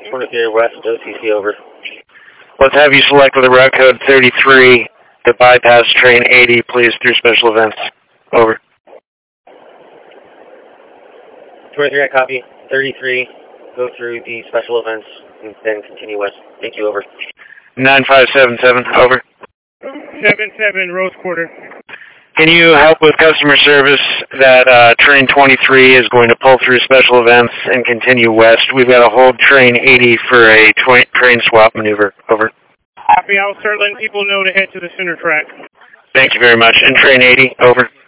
23 West, OCC, over. Let's have you select with a route code 33 to bypass train 80, please, through special events. Over. 23, I copy. 33, go through the special events and then continue west. Thank you, over. 9577, over. 77, Rose Quarter. Can you help with customer service that train 23 is going to pull through special events and continue west? We've got to hold train 80 for a train swap maneuver. Over. Copy, I'll start letting people know to head to the center track. Thank you very much. And train 80, over.